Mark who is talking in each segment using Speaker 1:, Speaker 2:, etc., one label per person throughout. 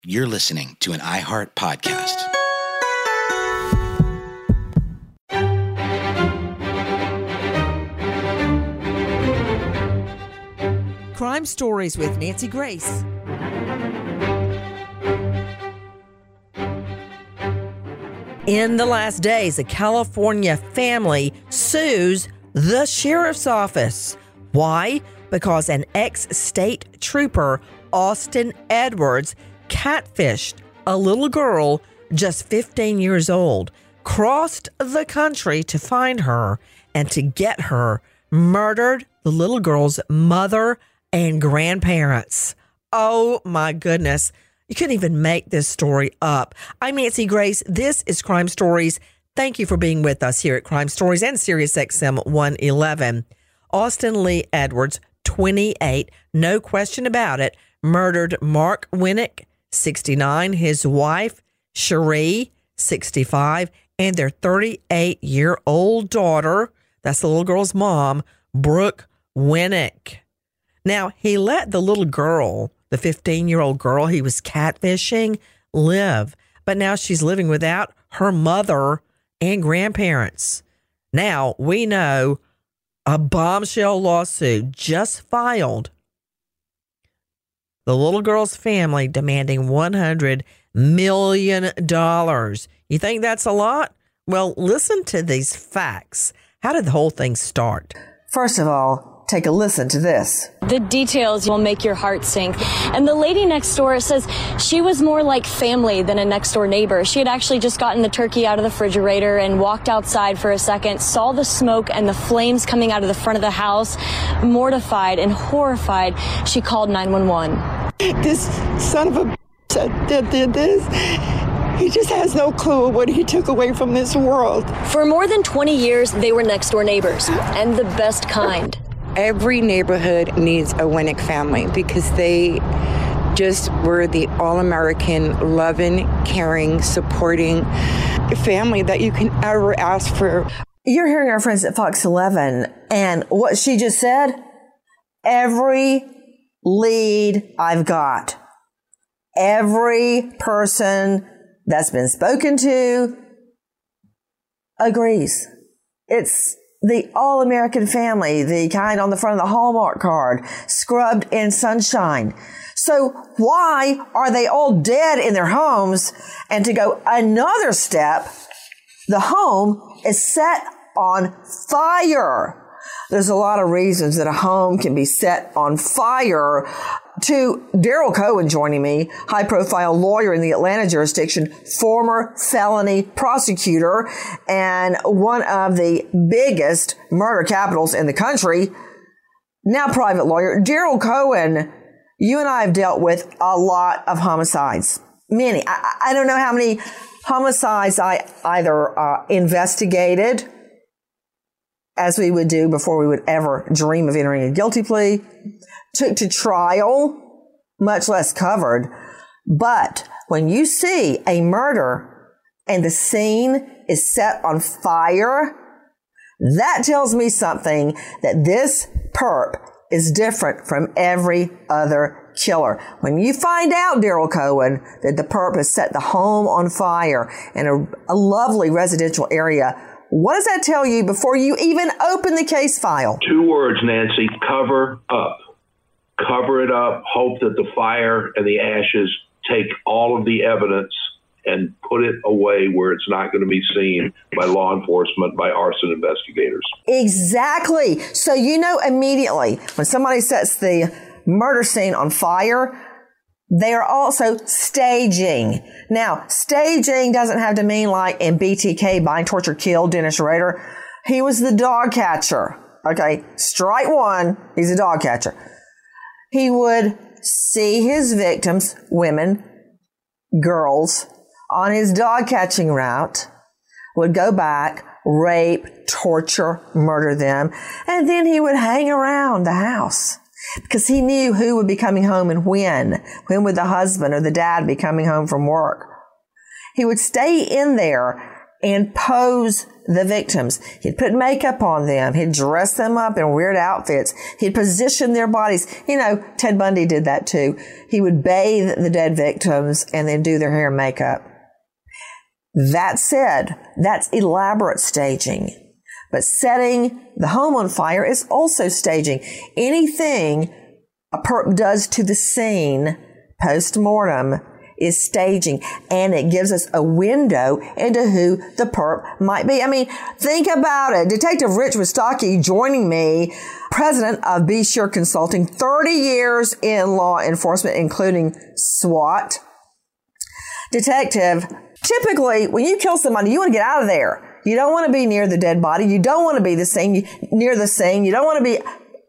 Speaker 1: You're listening to an iHeart podcast.
Speaker 2: Crime Stories with Nancy Grace. In the last days, a California family sues the sheriff's office. Why? Because an ex-state trooper, Austin Edwards, catfished a little girl just 15 years old, crossed the country to find her and to get her, murdered the little girl's mother and grandparents. Oh my goodness. You couldn't even make this story up. I'm Nancy Grace. This is Crime Stories. Thank you for being with us here at Crime Stories and SiriusXM 111. Austin Lee Edwards, 28, no question about it, murdered Mark Winnick, 69, his wife, Cherie, 65, and their 38-year-old daughter, that's the little girl's mom, Brooke Winnick. Now, he let the little girl, the 15-year-old girl he was catfishing, live, but now she's living without her mother and grandparents. Now, we know a bombshell lawsuit just filed. The little girl's family demanding $100 million. You think that's a lot? Well, listen to these facts. How did the whole thing start? First of all, take a listen to this.
Speaker 3: The details will make your heart sink. And the lady next door says she was more like family than a next door neighbor. She had actually just gotten the turkey out of the refrigerator and walked outside for a second, saw the smoke and the flames coming out of the front of the house. Mortified and horrified, she called 911.
Speaker 4: This son of a that did this, he just has no clue what he took away from this world.
Speaker 3: For more than 20 years, they were next door neighbors, and the best kind.
Speaker 4: Every neighborhood needs a Winnick family because they just were the all-American, loving, caring, supporting family that you can ever ask for.
Speaker 2: You're hearing our friends at Fox 11, and what she just said, every lead I've got, every person that's been spoken to agrees. It's the all-American family, the kind on the front of the Hallmark card, scrubbed in sunshine. So why are they all dead in their homes? And to go another step, the home is set on fire. There's a lot of reasons that a home can be set on fire. To Daryl Cohen joining me, high-profile lawyer in the Atlanta jurisdiction, former felony prosecutor, and one of the biggest murder capitals in the country, now private lawyer. Daryl Cohen, you and I have dealt with a lot of homicides. Many. I don't know how many homicides I either investigated, as we would do before we would ever dream of entering a guilty plea, took to trial, much less covered. But when you see a murder and the scene is set on fire, that tells me something, that this perp is different from every other killer. When you find out, Daryl Cohen, that the perp has set the home on fire in a lovely residential area, what does that tell you before you even open the case file?
Speaker 5: 2 words, Nancy: cover up. Cover it up. Hope that the fire and the ashes take all of the evidence and put it away where it's not going to be seen by law enforcement, by arson investigators.
Speaker 2: Exactly. So you know immediately when somebody sets the murder scene on fire, they are also staging. Now, staging doesn't have to mean like in BTK, Bind, Torture, Kill, Dennis Rader. He was the dog catcher. Okay, strike one, he's a dog catcher. He would see his victims, women, girls, on his dog catching route, would go back, rape, torture, murder them, and then he would hang around the house because he knew who would be coming home and when. When would the husband or the dad be coming home from work? He would stay in there and pose the victims. He'd put makeup on them. He'd dress them up in weird outfits. He'd position their bodies. You know, Ted Bundy did that too. He would bathe the dead victims and then do their hair and makeup. That said, that's elaborate staging. But setting the home on fire is also staging. Anything a perp does to the scene post-mortem is staging, and it gives us a window into who the perp might be. I mean, think about it. Detective Rich Wistocki joining me, president of Be Sure Consulting, 30 years in law enforcement, including SWAT. Detective, typically, when you kill somebody, you want to get out of there. You don't want to be near the dead body. You don't want to be near the scene. You don't want to be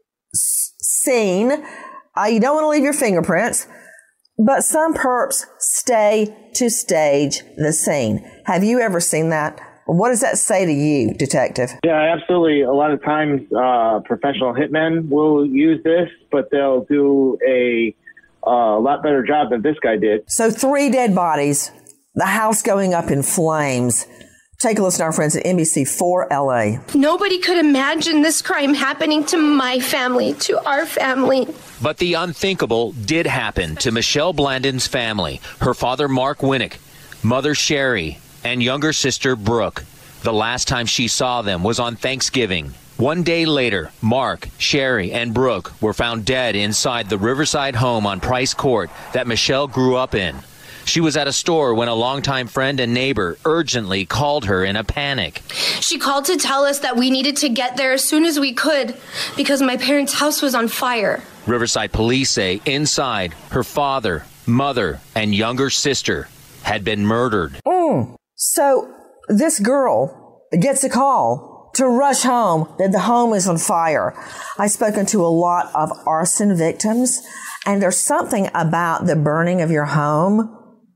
Speaker 2: seen. You don't want to leave your fingerprints. But some perps stay to stage the scene. Have you ever seen that? What does that say to you, Detective?
Speaker 6: Yeah, absolutely. A lot of times professional hitmen will use this, but they'll do a lot better job than this guy did.
Speaker 2: So 3 dead bodies, the house going up in flames. Take a listen to our friends at NBC4 LA.
Speaker 7: Nobody could imagine this crime happening to my family, to our family.
Speaker 8: But the unthinkable did happen to Michelle Blandon's family, her father Mark Winnick, mother Sherry, and younger sister Brooke. The last time she saw them was on Thanksgiving. One day later, Mark, Sherry, and Brooke were found dead inside the Riverside home on Price Court that Michelle grew up in. She was at a store when a longtime friend and neighbor urgently called her in a panic.
Speaker 7: She called to tell us that we needed to get there as soon as we could because my parents' house was on fire.
Speaker 8: Riverside police say inside, her father, mother, and younger sister had been murdered.
Speaker 2: So this girl gets a call to rush home that the home is on fire. I've spoken to a lot of arson victims, and there's something about the burning of your home.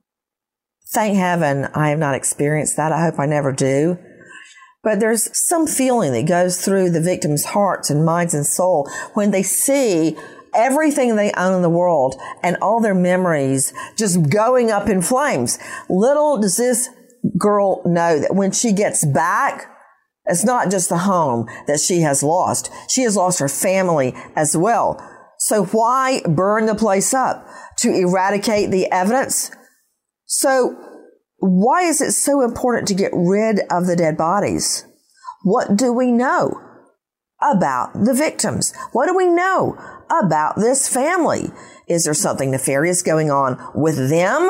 Speaker 2: Thank heaven I have not experienced that. I hope I never do. But there's some feeling that goes through the victims' hearts and minds and soul when they see everything they own in the world and all their memories just going up in flames. Little does this girl know that when she gets back, it's not just the home that she has lost. She has lost her family as well. So why burn the place up? To eradicate the evidence? So why is it so important to get rid of the dead bodies? What do we know about the victims? What do we know about this family? Is there something nefarious going on with them?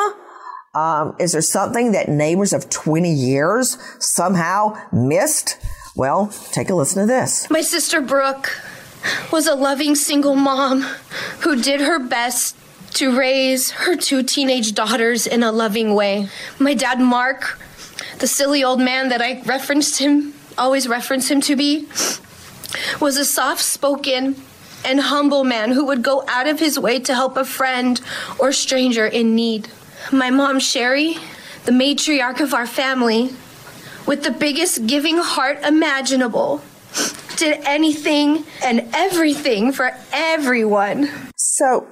Speaker 2: Is there something that neighbors of 20 years somehow missed? Well, take a listen to this.
Speaker 7: My sister Brooke was a loving single mom who did her best to raise her 2 teenage daughters in a loving way. My dad, Mark, the silly old man that I always reference him to be, was a soft-spoken and humble man who would go out of his way to help a friend or stranger in need. My mom, Sherry, the matriarch of our family, with the biggest giving heart imaginable, did anything and everything for everyone.
Speaker 2: So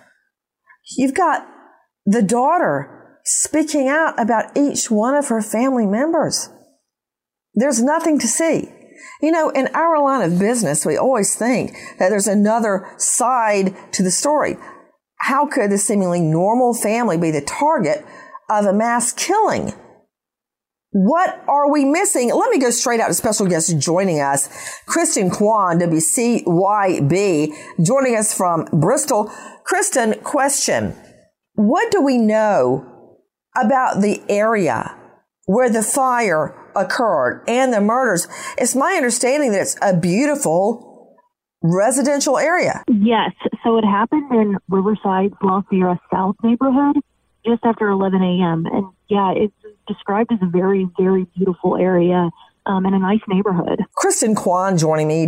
Speaker 2: you've got the daughter speaking out about each one of her family members. There's nothing to see. You know, in our line of business, we always think that there's another side to the story. How could this seemingly normal family be the target of a mass killing? What are we missing? Let me go straight out to special guest joining us, Kristen Kwan, WCYB, joining us from Bristol. Kristen, question. What do we know about the area where the fire occurred and the murders? It's my understanding that it's a beautiful residential area.
Speaker 9: Yes. So it happened in Riverside, Bluff Sierra South neighborhood just after 11 a.m. And yeah, it's described as a very, very beautiful area and a nice neighborhood. Kristen
Speaker 2: Kwan joining me,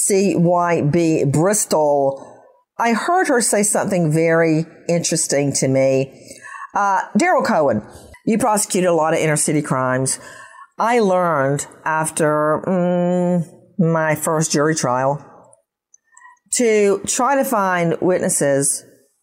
Speaker 2: WCYB Bristol. I heard her say something very interesting to me. Daryl Cohen, you prosecuted a lot of inner city crimes. I learned after my first jury trial to try to find witnesses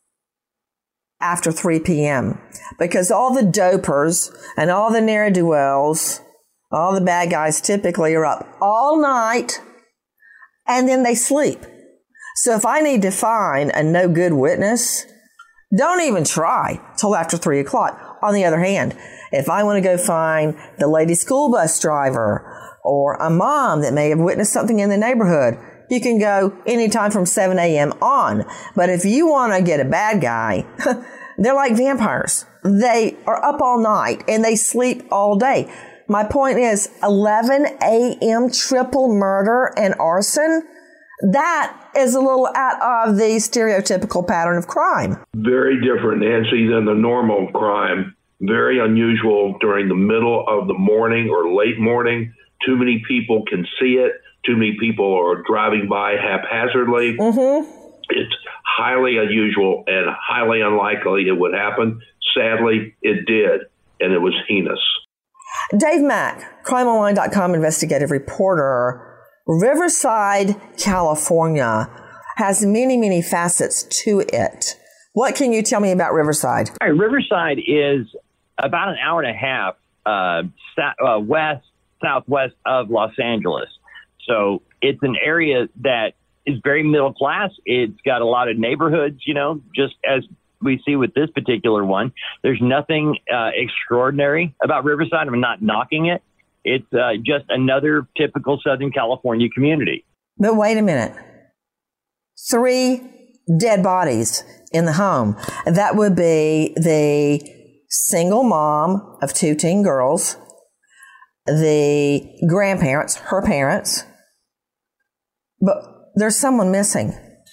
Speaker 2: after 3 p.m. because all the dopers and all the ne'er-do-wells All the bad guys typically are up all night and then they sleep. So if I need to find a no good witness, don't even try till after 3 o'clock. On the other hand, if I want to go find the lady school bus driver or a mom that may have witnessed something in the neighborhood, you can go anytime from 7 a.m. on. But if you want to get a bad guy, they're like vampires. They are up all night and they sleep all day. My point is 11 a.m. triple murder and arson. That is a little out of the stereotypical pattern of crime.
Speaker 5: Very different, Nancy, than the normal crime. Very unusual during the middle of the morning or late morning. Too many people can see it. Too many people are driving by haphazardly. It's highly unusual and highly unlikely it would happen. Sadly, it did, and it was heinous.
Speaker 2: Dave Mack, crimeonline.com investigative reporter. Riverside, California has many, many facets to it. What can you tell me about Riverside?
Speaker 10: All right, Riverside is about an hour and a half southwest of Los Angeles. So it's an area that is very middle class. It's got a lot of neighborhoods, just as we see with this particular one. There's nothing extraordinary about Riverside. I'm not knocking it. It's just another typical Southern California community.
Speaker 2: But wait a minute. 3 dead bodies in the home. That would be the single mom of 2 teen girls, the grandparents, her parents. But there's someone missing.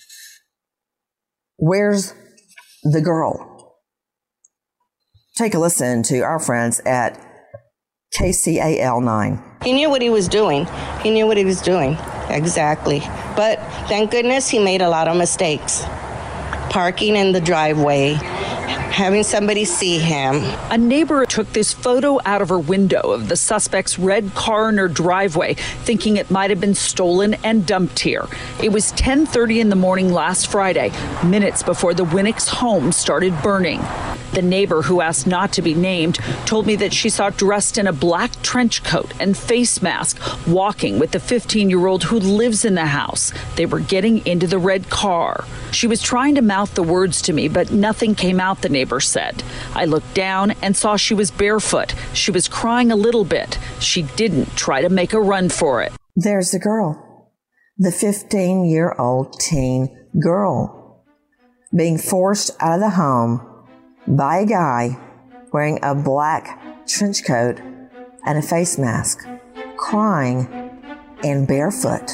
Speaker 2: Where's the girl? Take a listen to our friends at KCAL 9.
Speaker 11: He knew what he was doing. Exactly. But thank goodness he made a lot of mistakes. Parking in the driveway, having somebody see him.
Speaker 12: A neighbor took this photo out of her window of the suspect's red car in her driveway, thinking it might have been stolen and dumped here. It was 10:30 in the morning last Friday, minutes before the Winnick's home started burning. The neighbor, who asked not to be named, told me that she saw dressed in a black trench coat and face mask walking with the 15-year-old who lives in the house. They were getting into the red car. She was trying to mouth the words to me, but nothing came out, the neighbor said. I looked down and saw she was barefoot. She was crying a little bit. She didn't try to make a run for it.
Speaker 2: There's the girl, the 15-year-old teen girl, being forced out of the home by a guy wearing a black trench coat and a face mask, crying and barefoot.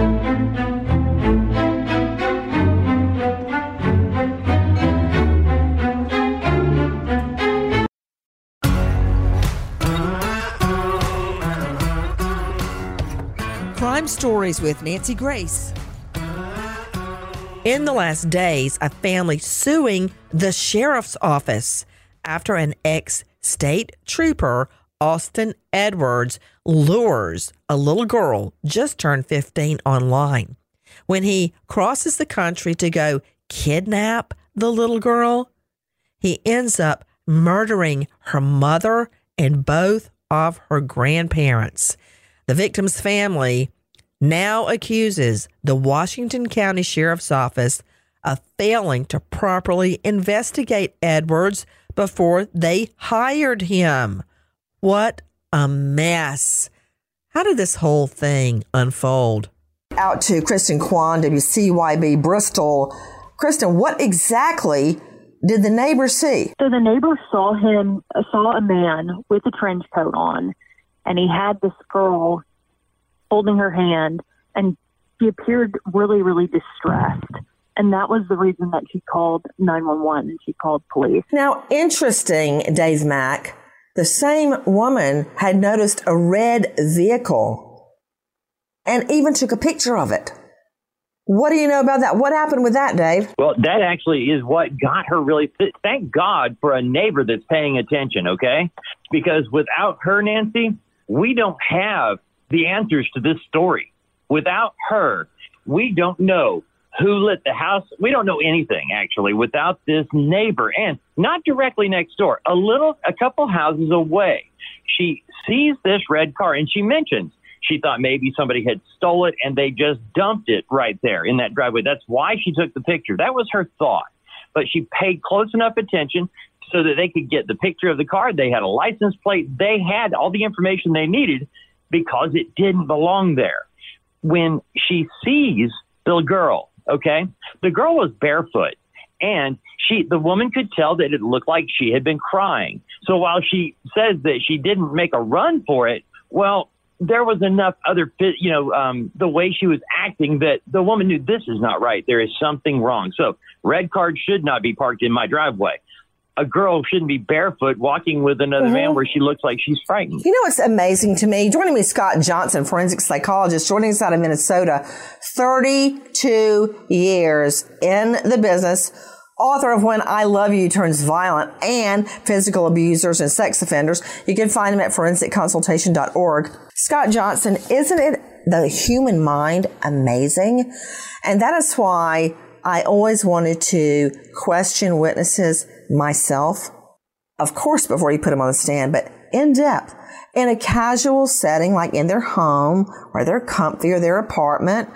Speaker 2: Crime Stories with Nancy Grace. In the last days, a family suing the sheriff's office after an ex-state trooper, Austin Edwards, lures a little girl just turned 15 online. When he crosses the country to go kidnap the little girl, he ends up murdering her mother and both of her grandparents. The victim's family now accuses the Washington County Sheriff's Office of failing to properly investigate Edwards before they hired him. What a mess. How did this whole thing unfold? Out to Kristen Kwan, WCYB Bristol. Kristen, what exactly did the neighbor see?
Speaker 9: So the neighbor saw a man with a trench coat on, and he had this girl holding her hand, and she appeared really, really distressed. And that was the reason that she called 911 and she called police.
Speaker 2: Now, interesting, Dave Mack, the same woman had noticed a red vehicle and even took a picture of it. What do you know about that? What happened with that, Dave?
Speaker 10: Well, that actually is what got her really. Thank God for a neighbor that's paying attention, okay? Because without her, Nancy, we don't have the answers to this story. Without her, we don't know who lit the house. We don't know anything, actually, without this neighbor, and not directly next door, a couple houses away. she sees this red car, and she mentions she thought maybe somebody had stole it and they just dumped it right there in that driveway. That's why she took the picture. That was her thought. But she paid close enough attention so that they could get the picture of the car. They had a license plate. They had all the information they needed because it didn't belong there. When she sees the girl, okay, the girl was barefoot. And the woman could tell that it looked like she had been crying. So while she says that she didn't make a run for it, well, there was enough other, the way she was acting that the woman knew this is not right. There is something wrong. So red cars should not be parked in my driveway. A girl shouldn't be barefoot walking with another man where she looks like she's frightened.
Speaker 2: You know what's amazing to me? Joining me, Scott Johnson, forensic psychologist, joining us out of Minnesota, 32 years in the business, author of When I Love You Turns Violent and Physical Abusers and Sex Offenders. You can find him at forensicconsultation.org. Scott Johnson, isn't it the human mind amazing? And that is why I always wanted to question witnesses myself, of course, before you put them on the stand, but in depth, in a casual setting, like in their home or their comfy or their apartment,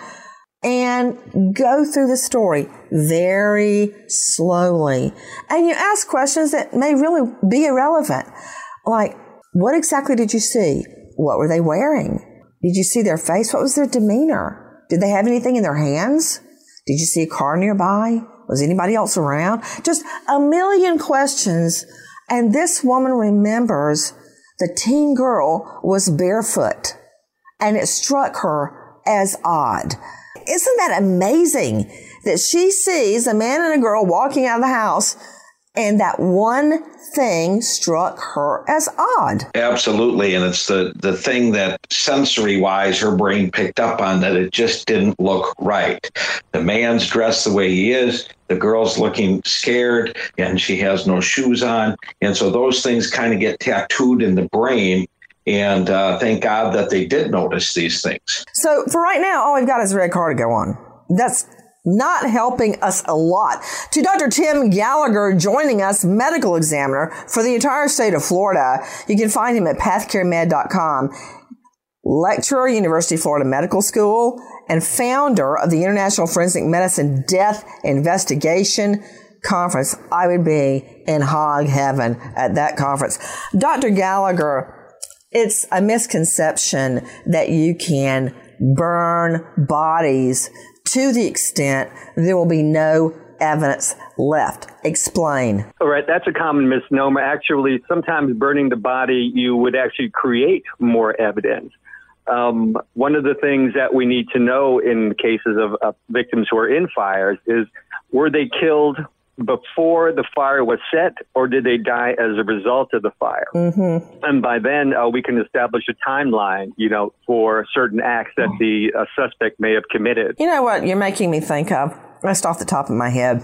Speaker 2: and go through the story very slowly. And you ask questions that may really be irrelevant. Like, what exactly did you see? What were they wearing? Did you see their face? What was their demeanor? Did they have anything in their hands? Did you see a car nearby? Was anybody else around? Just a million questions. And this woman remembers the teen girl was barefoot, and it struck her as odd. Isn't that amazing that she sees a man and a girl walking out of the house and that one thing struck her as odd?
Speaker 5: Absolutely. And it's the thing that sensory-wise her brain picked up on, that it just didn't look right. The man's dressed the way he is. The girl's looking scared and she has no shoes on. And so those things kind of get tattooed in the brain. And thank God that they did notice these things.
Speaker 2: So for right now, all we've got is a red car to go on. That's not helping us a lot. To Dr. Tim Gallagher joining us, medical examiner for the entire state of Florida. You can find him at pathcaremed.com. Lecturer, University of Florida Medical School, and founder of the International Forensic Medicine Death Investigation Conference. I would be in hog heaven at that conference. Dr. Gallagher, it's a misconception that you can burn bodies to the extent there will be no evidence left. Explain.
Speaker 13: All right, that's a common misnomer. Actually, sometimes burning the body, you would actually create more evidence. One of the things that we need to know in cases of victims who are in fires is, were they killed before the fire was set, or did they die as a result of the fire? Mm-hmm. And by then, we can establish a timeline, for certain acts that the suspect may have committed.
Speaker 2: You know what you're making me think of? Just off the top of my head,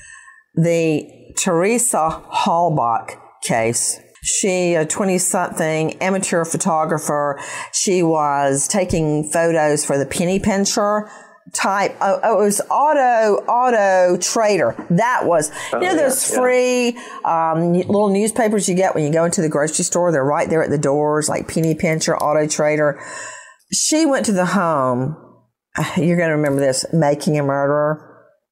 Speaker 2: the Teresa Halbach case. She, a 20-something amateur photographer, she was taking photos for the penny pincher type. It was Auto Trader. That was, those free little newspapers you get when you go into the grocery store. They're right there at the doors, like Penny Pincher, Auto Trader. She went to the home. You're going to remember this, Making a Murderer.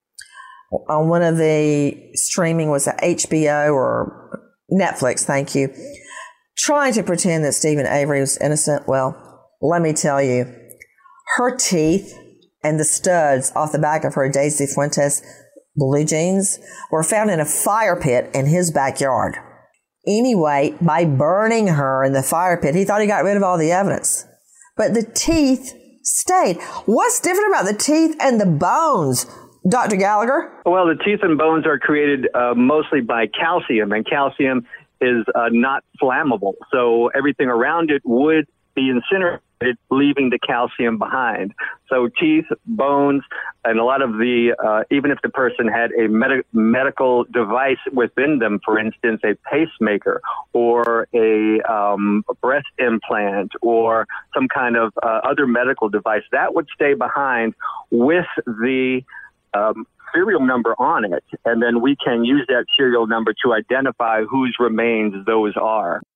Speaker 2: On one of the streaming was a HBO or Netflix, thank you. Trying to pretend that Stephen Avery was innocent. Well, let me tell you, her teeth and the studs off the back of her Daisy Fuentes blue jeans were found in a fire pit in his backyard. Anyway, by burning her in the fire pit, he thought he got rid of all the evidence. But the teeth stayed. What's different about the teeth and the bones, Dr. Gallagher?
Speaker 13: Well, the teeth and bones are created mostly by calcium, and calcium is not flammable. So everything around it would be incinerated, leaving the calcium behind. So teeth, bones, and a lot of the, even if the person had a medical device within them, for instance, a pacemaker or a breast implant or some kind of other medical device, that would stay behind with the serial number on it, and then we can use that serial number to identify whose remains those are.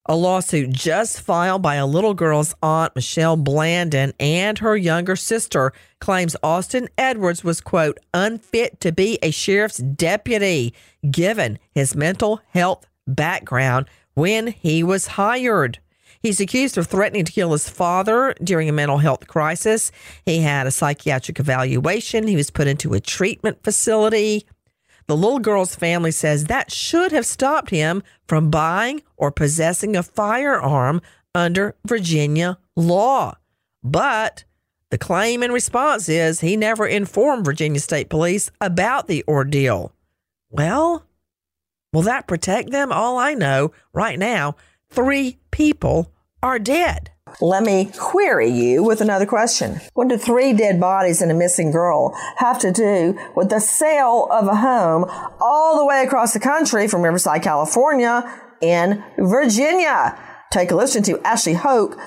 Speaker 2: A lawsuit just filed by a little girl's aunt, Michelle Blandon, and her younger sister claims Austin Edwards was, quote, unfit to be a sheriff's deputy, given his mental health background when he was hired. He's accused of threatening to kill his father during a mental health crisis. He had a psychiatric evaluation. He was put into a treatment facility. The little girl's family says that should have stopped him from buying or possessing a firearm under Virginia law. But the claim in response is he never informed Virginia State Police about the ordeal. Well, will that protect them? All I know right now, 3 people are dead. Let me query you with another question. What do 3 dead bodies and a missing girl have to do with the sale of a home all the way across the country from Riverside, California in Virginia? Take a listen to Ashley Hoke,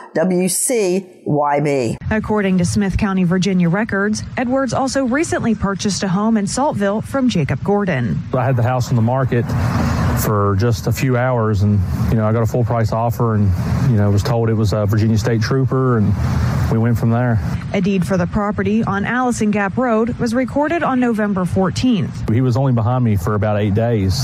Speaker 2: WCYB.
Speaker 14: According to Smith County, Virginia records, Edwards also recently purchased a home in Saltville from Jacob Gordon.
Speaker 15: I had the house on the market for just a few hours, and I got a full price offer, and was told it was a Virginia State Trooper, and we went from there.
Speaker 14: A deed for the property on Allison Gap Road was recorded on November 14th.
Speaker 15: He was only behind me for about 8 days.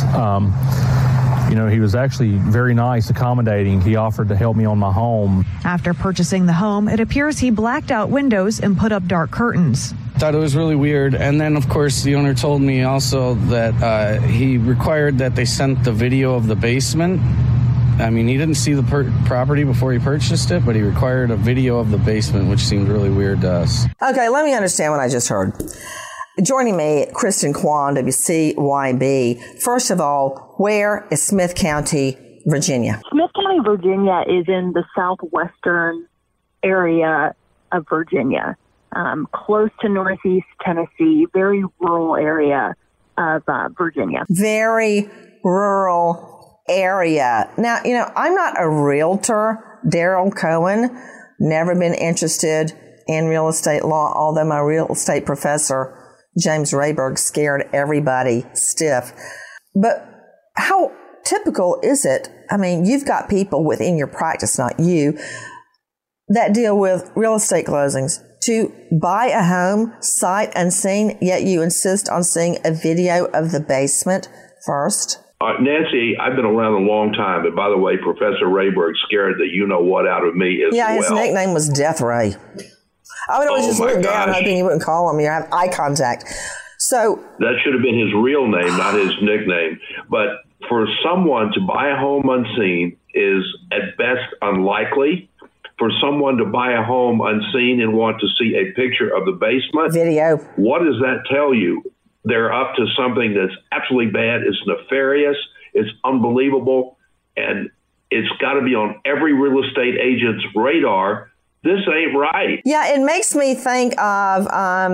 Speaker 15: He was actually very nice, accommodating. He offered to help me on my home.
Speaker 14: After purchasing the home, it appears he blacked out windows and put up dark curtains.
Speaker 16: Thought it was really weird. And then, of course, the owner told me also that he required that they sent the video of the basement. I mean, he didn't see the property before he purchased it, but he required a video of the basement, which seemed really weird to us.
Speaker 2: Okay, let me understand what I just heard. Joining me, Kristen Kwan, WCYB. First of all, where is Smith County, Virginia?
Speaker 9: Smith County, Virginia is in the southwestern area of Virginia, close to northeast Tennessee, very rural area of Virginia.
Speaker 2: Very rural area. Now, I'm not a realtor, Daryl Cohen, never been interested in real estate law, although my real estate professor, James Rayberg, scared everybody stiff. But how typical is it? I mean, you've got people within your practice, not you, that deal with real estate closings to buy a home sight unseen, yet you insist on seeing a video of the basement first?
Speaker 5: Nancy, I've been around a long time, and by the way, Professor Rayberg scared the you-know-what out of me as well.
Speaker 2: Yeah, his nickname was Death Ray. I would always just look down hoping you wouldn't call him. You have eye contact. So
Speaker 5: that should have been his real name, not his nickname. But for someone to buy a home unseen is at best unlikely. For someone to buy a home unseen and want to see a picture of the basement
Speaker 2: video,
Speaker 5: what does that tell you? They're up to something that's absolutely bad. It's nefarious. It's unbelievable. And it's got to be on every real estate agent's radar. This ain't right.
Speaker 2: Yeah, it makes me think of,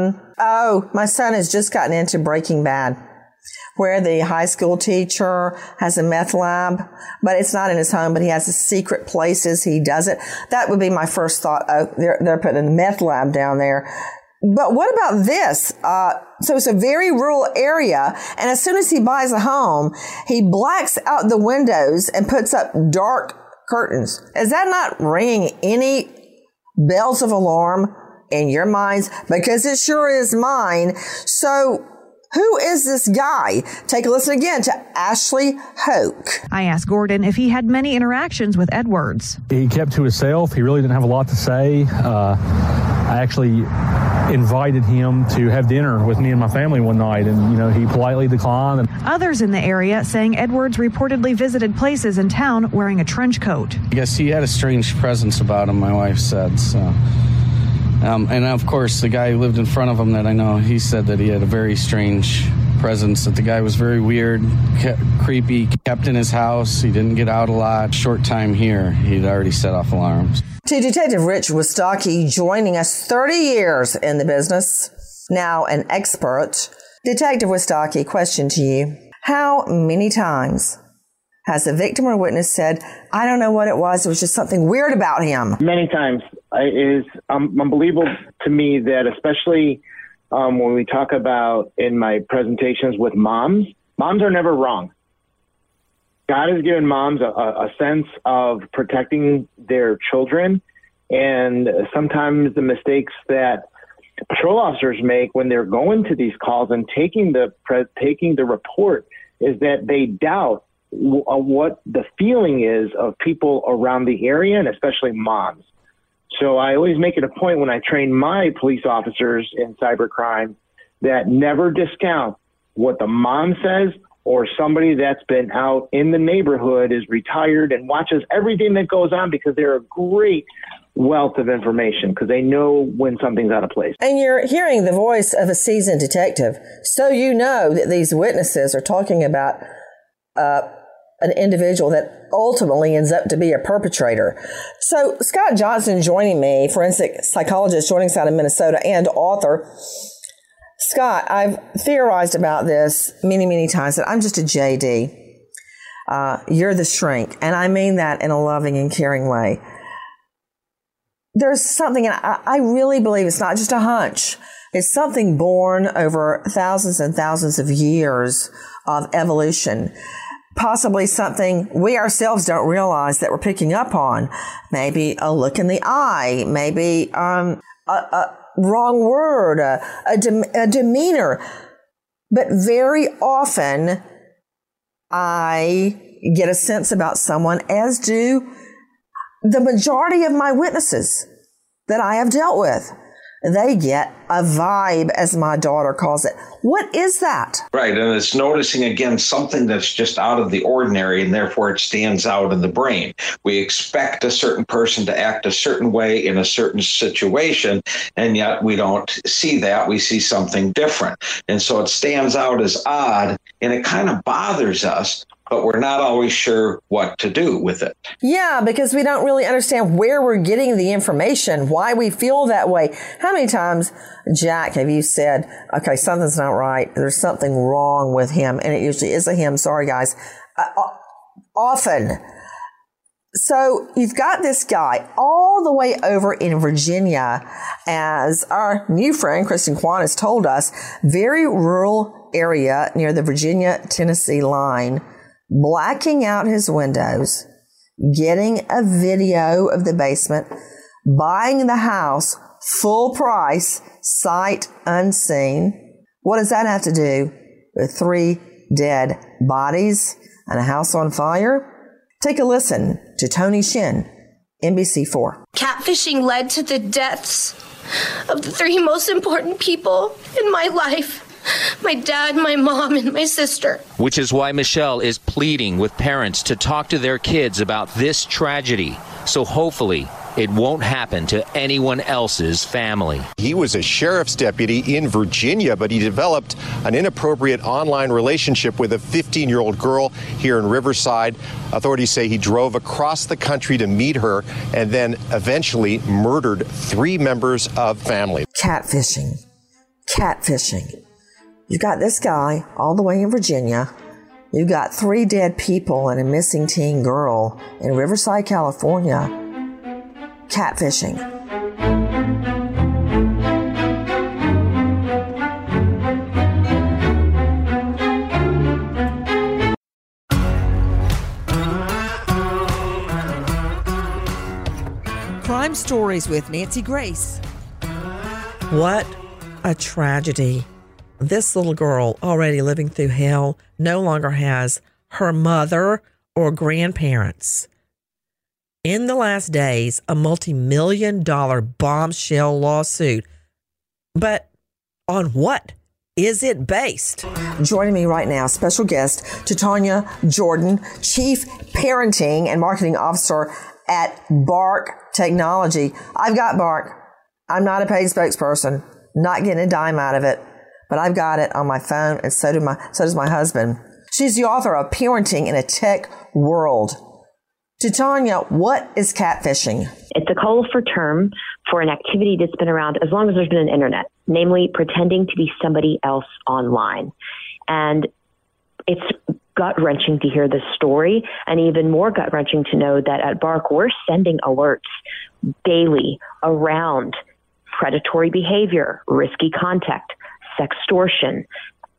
Speaker 2: my son has just gotten into Breaking Bad, where the high school teacher has a meth lab, but it's not in his home, but he has the secret places he does it. That would be my first thought. Oh, they're putting a meth lab down there. But what about this? So it's a very rural area, and as soon as he buys a home, he blacks out the windows and puts up dark curtains. Is that not ringing any bells of alarm in your minds? Because it sure is mine. So who is this guy? Take a listen again to Ashley Hoke.
Speaker 14: I asked Gordon if he had many interactions with Edwards.
Speaker 15: He kept to himself. He really didn't have a lot to say. I actually invited him to have dinner with me and my family one night, and he politely declined.
Speaker 14: Others in the area saying Edwards reportedly visited places in town wearing a trench coat.
Speaker 16: I guess he had a strange presence about him, my wife said. So, and of course, the guy who lived in front of him that I know, he said that he had a very strange presence, that the guy was very weird, creepy, kept in his house. He didn't get out a lot. Short time here, he'd already set off alarms.
Speaker 2: To Detective Rich Wistocki, joining us 30 years in the business, now an expert. Detective Wistocki, question to you. How many times has a victim or witness said, I don't know what it was just something weird about him?
Speaker 6: Many times. It is unbelievable to me that, especially when we talk about in my presentations with moms are never wrong. God has given moms a sense of protecting their children, and sometimes the mistakes that patrol officers make when they're going to these calls and taking the report is that they doubt what the feeling is of people around the area, and especially moms. So I always make it a point when I train my police officers in cybercrime that never discount what the mom says or somebody that's been out in the neighborhood, is retired and watches everything that goes on, because they're a great wealth of information because they know when something's out of place.
Speaker 2: And you're hearing the voice of a seasoned detective, so you know that these witnesses are talking about an individual that ultimately ends up to be a perpetrator. So Scott Johnson joining me, forensic psychologist joining us out of Minnesota and author. Scott, I've theorized about this many, many times that I'm just a JD. You're the shrink. And I mean that in a loving and caring way. There's something, and I really believe it's not just a hunch. It's something born over thousands and thousands of years of evolution. Possibly something we ourselves don't realize that we're picking up on. Maybe a look in the eye, maybe a wrong word, a demeanor. But very often I get a sense about someone, as do the majority of my witnesses that I have dealt with. They get a vibe, as my daughter calls it. What is that?
Speaker 17: Right. And it's noticing, again, something that's just out of the ordinary, and therefore it stands out in the brain. We expect a certain person to act a certain way in a certain situation, and yet we don't see that. We see something different. And so it stands out as odd, and it kind of bothers us, but we're not always sure what to do with it.
Speaker 2: Yeah, because we don't really understand where we're getting the information, why we feel that way. How many times, Jack, have you said, okay, something's not right, there's something wrong with him, and it usually is a him, sorry guys, often. So you've got this guy all the way over in Virginia, as our new friend Kristen Kwan has told us, very rural area near the Virginia-Tennessee line, blacking out his windows, getting a video of the basement, buying the house full price, sight unseen. What does that have to do with 3 dead bodies and a house on fire? Take a listen to Tony Shin, NBC4.
Speaker 7: Catfishing led to the deaths of the 3 most important people in my life. My dad, my mom, and my sister.
Speaker 8: Which is why Michelle is pleading with parents to talk to their kids about this tragedy, so hopefully it won't happen to anyone else's family.
Speaker 18: He was a sheriff's deputy in Virginia, but he developed an inappropriate online relationship with a 15-year-old girl here in Riverside. Authorities say he drove across the country to meet her and then eventually murdered 3 members of family.
Speaker 2: Catfishing. You've got this guy all the way in Virginia. You've got 3 dead people and a missing teen girl in Riverside, California. Catfishing. Crime Stories with Nancy Grace. What a tragedy. This little girl, already living through hell, no longer has her mother or grandparents. In the last days, a multi-million-dollar bombshell lawsuit. But on what is it based? Joining me right now, special guest Titania Jordan, Chief Parenting and Marketing Officer at Bark Technology. I've got Bark. I'm not a paid spokesperson, not getting a dime out of it. But I've got it on my phone, and so does my husband. She's the author of Parenting in a Tech World. Titania, what is catfishing?
Speaker 19: It's a colorful term for an activity that's been around as long as there's been an internet, namely pretending to be somebody else online. And it's gut-wrenching to hear this story, and even more gut-wrenching to know that at Bark, we're sending alerts daily around predatory behavior, risky contact, sextortion,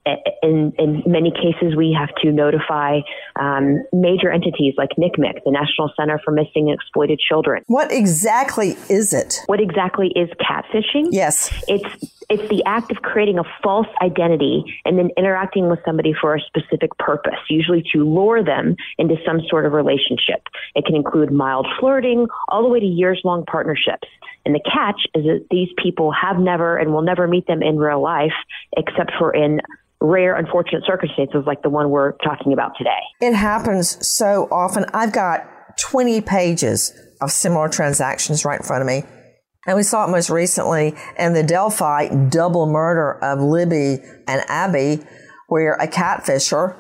Speaker 19: In many cases, we have to notify major entities like NCMEC, the National Center for Missing and Exploited Children.
Speaker 2: What exactly is it?
Speaker 19: What exactly is catfishing?
Speaker 2: Yes.
Speaker 19: It's the act of creating a false identity and then interacting with somebody for a specific purpose, usually to lure them into some sort of relationship. It can include mild flirting all the way to years-long partnerships. And the catch is that these people have never and will never meet them in real life, except for in rare, unfortunate circumstances like the one we're talking about today.
Speaker 2: It happens so often. I've got 20 pages of similar transactions right in front of me. And we saw it most recently in the Delphi double murder of Libby and Abby, where a catfisher,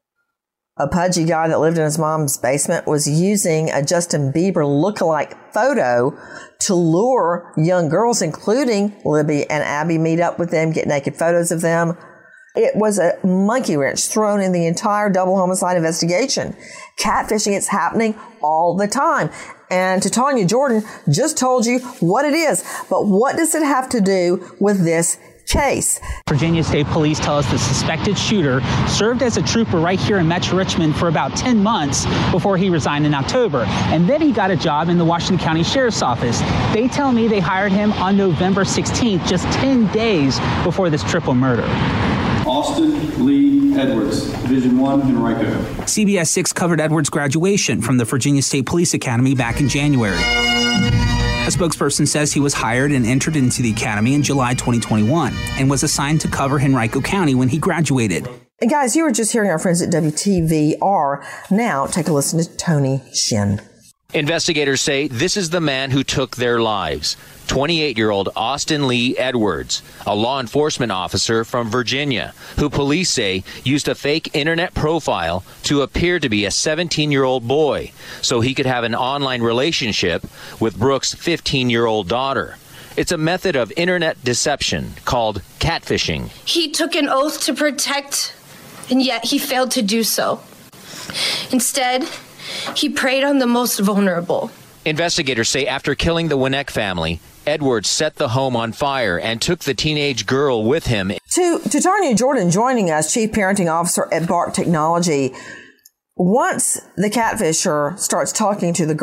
Speaker 2: a pudgy guy that lived in his mom's basement, was using a Justin Bieber lookalike photo to lure young girls, including Libby and Abby, meet up with them, get naked photos of them. It was a monkey wrench thrown in the entire double homicide investigation. Catfishing, it's happening all the time. And Titania Jordan just told you what it is. But what does it have to do with this case?
Speaker 20: Virginia State Police tell us the suspected shooter served as a trooper right here in Metro Richmond for about 10 months before he resigned in October. And then he got a job in the Washington County Sheriff's Office. They tell me they hired him on November 16th, just 10 days before this triple murder.
Speaker 21: Austin Lee Edwards, Division 1, Henrico.
Speaker 20: CBS 6 covered Edwards' graduation from the Virginia State Police Academy back in January. A spokesperson says he was hired and entered into the academy in July 2021 and was assigned to cover Henrico County when he graduated.
Speaker 2: And guys, you were just hearing our friends at WTVR. Now take a listen to Tony Shin.
Speaker 8: Investigators say this is the man who took their lives. 28-year-old Austin Lee Edwards, a law enforcement officer from Virginia, who police say used a fake internet profile to appear to be a 17-year-old boy so he could have an online relationship with Brooke's 15-year-old daughter. It's a method of internet deception called catfishing.
Speaker 7: He took an oath to protect, and yet he failed to do so. Instead, he preyed on the most vulnerable.
Speaker 8: Investigators say after killing the Winnick family, Edwards set the home on fire and took the teenage girl with him.
Speaker 2: To Titania Jordan joining us, Chief Parenting Officer at Bark Technology. Once the catfisher starts talking to the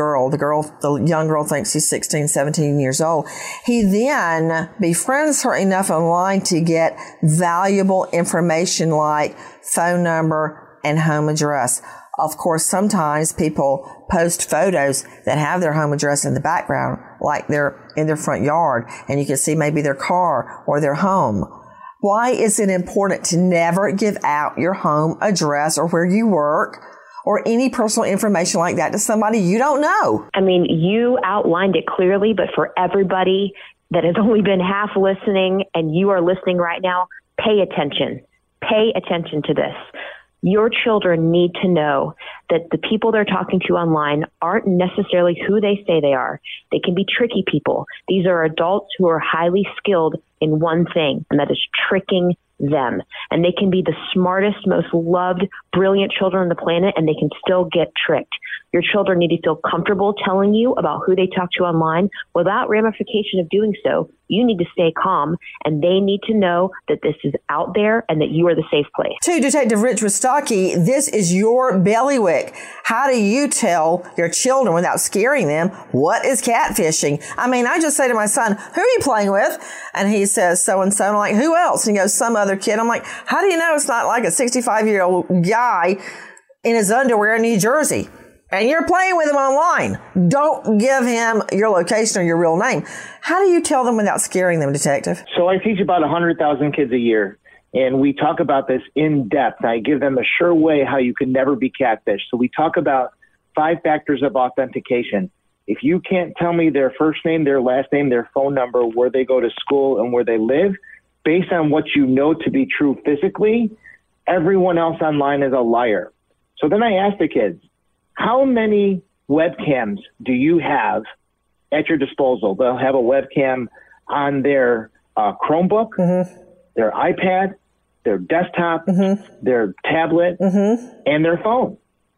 Speaker 2: young girl thinks he's 16, 17 years old. He then befriends her enough online to get valuable information like phone number and home address. Of course, sometimes people post photos that have their home address in the background, like they're in their front yard, and you can see maybe their car or their home. Why is it important to never give out your home address or where you work or any personal information like that to somebody you don't know?
Speaker 19: I mean, you outlined it clearly, but for everybody that has only been half listening and you are listening right now, pay attention. Pay attention to this. Your children need to know that the people they're talking to online aren't necessarily who they say they are. They can be tricky people. These are adults who are highly skilled in one thing, and that is tricking them. And they can be the smartest, most loved, brilliant children on the planet, and they can still get tricked. Your children need to feel comfortable telling you about who they talk to online. Without ramification of doing so, you need to stay calm, and they need to know that this is out there and that you are the safe place.
Speaker 2: To Detective Rich Rostocki, this is your bailiwick. How do you tell your children without scaring them what is catfishing? I mean, I just say to my son, who are you playing with? And he says, so-and-so. I'm like, who else? And he goes, some other kid. I'm like, how do you know it's not like a 65-year-old guy in his underwear in New Jersey? And you're playing with him online. Don't give him your location or your real name. How do you tell them without scaring them, Detective?
Speaker 6: So I teach about 100,000 kids a year, and we talk about this in depth. I give them a sure way how you can never be catfished. So we talk about 5 factors of authentication. If you can't tell me their first name, their last name, their phone number, where they go to school, and where they live, based on what you know to be true physically, everyone else online is a liar. So then I ask the kids, how many webcams do you have at your disposal? They'll have a webcam on their Chromebook, their iPad, their desktop, their tablet, and their phone.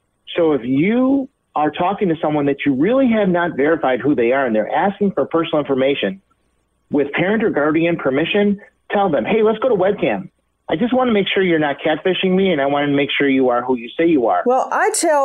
Speaker 6: So if you are talking to someone that you really have not verified who they are and they're asking for personal information, with parent or guardian permission, tell them, hey, let's go to webcam. I just want to make sure you're not catfishing me, and I want to make sure you are who you say you are.
Speaker 2: Well, I tell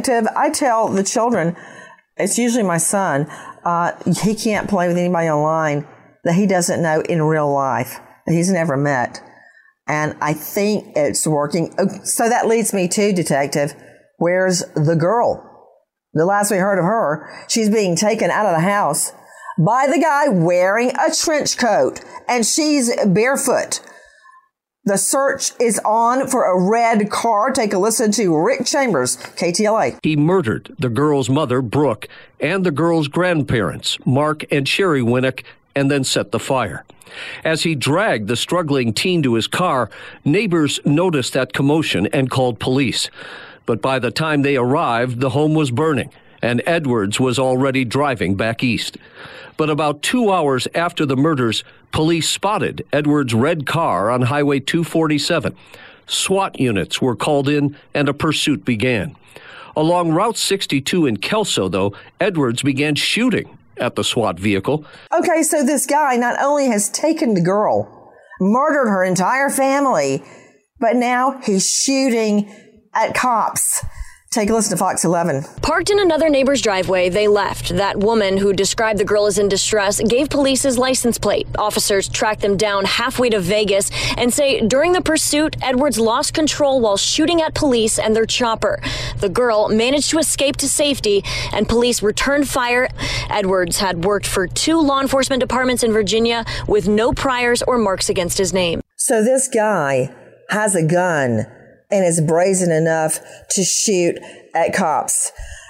Speaker 2: the children, it's usually my son, he can't play with anybody online that he doesn't know in real life, that he's never met. And I think it's working. So that leads me to, Detective, where's the girl? The last we heard of her, she's being taken out of the house by the guy wearing a trench coat, and she's barefoot. The search is on for a red car. Take a listen to Rick Chambers, KTLA.
Speaker 1: He murdered the girl's mother, Brooke, and the girl's grandparents, Mark and Sherry Winnick, and then set the fire. As he dragged the struggling teen to his car, neighbors noticed that commotion and called police. But by the time they arrived, the home was burning, and Edwards was already driving back east. But about 2 hours after the murders, police spotted Edwards' red car on Highway 247. SWAT units were called in, and a pursuit began. Along Route 62 in Kelso, though, Edwards began shooting at the SWAT vehicle.
Speaker 2: Okay, so this guy not only has taken the girl, murdered her entire family, but now he's shooting at cops. Take a listen to Fox 11.
Speaker 3: Parked in another neighbor's driveway, they left. That woman who described the girl as in distress gave police his license plate. Officers tracked them down halfway to Vegas and say during the pursuit, Edwards lost control while shooting at police and their chopper. The girl managed to escape to safety and police returned fire. Edwards had worked for 2 law enforcement departments in Virginia with no priors or marks against his name.
Speaker 2: So this guy has a gun and is brazen enough to shoot at cops.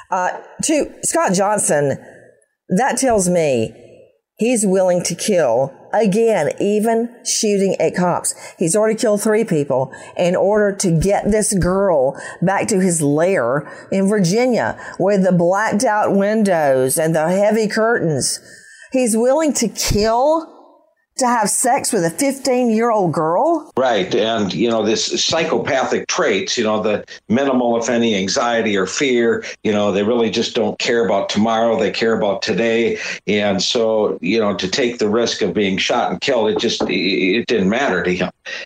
Speaker 2: To Scott Johnson, that tells me he's willing to kill, again, even shooting at cops. He's already killed 3 people in order to get this girl back to his lair in Virginia with the blacked out windows and the heavy curtains. He's willing to kill to have sex with a 15-year-old girl?
Speaker 17: Right. And, this psychopathic traits, the minimal, if any, anxiety or fear, they really just don't care about tomorrow. They care about today. And so, to take the risk of being shot and killed, it didn't matter to him.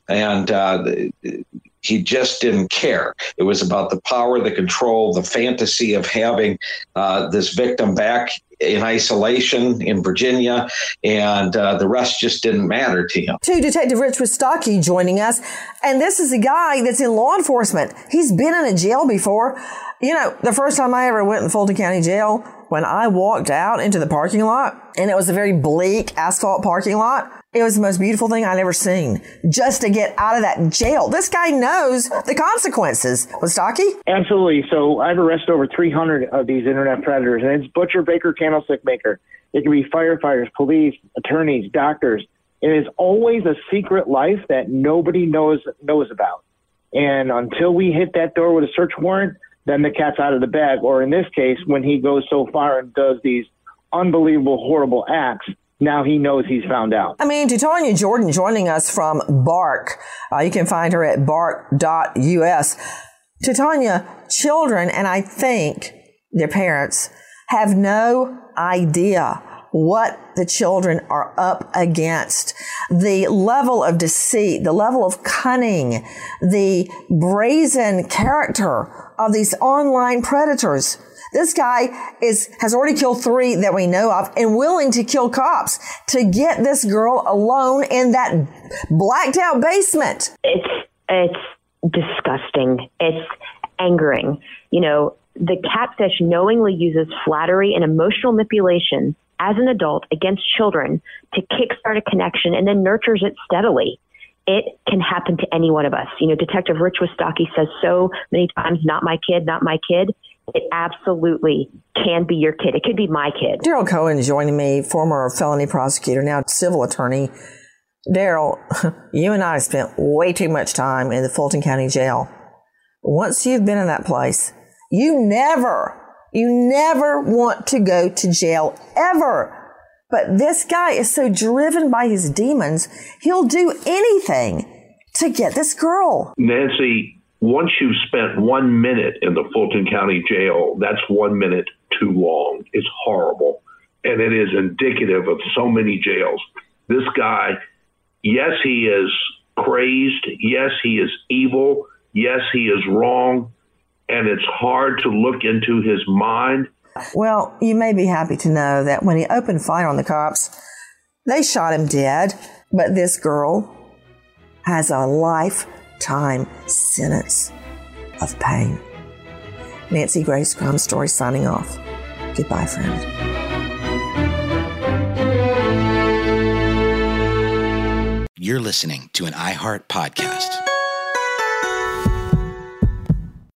Speaker 17: And he just didn't care. It was about the power, the control, the fantasy of having this victim back in isolation in Virginia, and the rest just didn't matter to him.
Speaker 2: To Detective Rich Wistocki joining us, and this is a guy that's in law enforcement. He's been in a jail before. The first time I ever went in Fulton County Jail, when I walked out into the parking lot, and it was a very bleak asphalt parking lot, it was the most beautiful thing I'd ever seen, just to get out of that jail. This guy knows the consequences. Wistocki?
Speaker 6: Absolutely. So I've arrested over 300 of these internet predators, and it's butcher, baker, candlestick maker. It can be firefighters, police, attorneys, doctors. It is always a secret life that nobody knows about. And until we hit that door with a search warrant, then the cat's out of the bag. Or in this case, when he goes so far and does these unbelievable, horrible acts, now he knows he's found out.
Speaker 2: I mean, Titania Jordan joining us from Bark. You can find her at bark.us. Titania, children, and I think their parents, have no idea what the children are up against. The level of deceit, the level of cunning, the brazen character of these online predators. This guy has already killed 3 that we know of and willing to kill cops to get this girl alone in that blacked out basement.
Speaker 19: It's disgusting. It's angering. The catfish knowingly uses flattery and emotional manipulation as an adult against children to kickstart a connection and then nurtures it steadily. It can happen to any one of us. Detective Rich Wistocki says so many times, not my kid, not my kid. It absolutely can be your kid. It could be my kid.
Speaker 2: Daryl Cohen joining me, former felony prosecutor, now civil attorney. Daryl, you and I spent way too much time in the Fulton County Jail. Once you've been in that place, you never want to go to jail ever. But this guy is so driven by his demons, he'll do anything to get this girl.
Speaker 5: Nancy, once you've spent 1 minute in the Fulton County Jail, that's 1 minute too long. It's horrible. And it is indicative of so many jails. This guy, yes, he is crazed. Yes, he is evil. Yes, he is wrong. And it's hard to look into his mind.
Speaker 2: Well, you may be happy to know that when he opened fire on the cops, they shot him dead. But this girl has a lifetime sentence of pain. Nancy Grace, Crime Story, signing off. Goodbye, friend.
Speaker 4: You're listening to an iHeart podcast.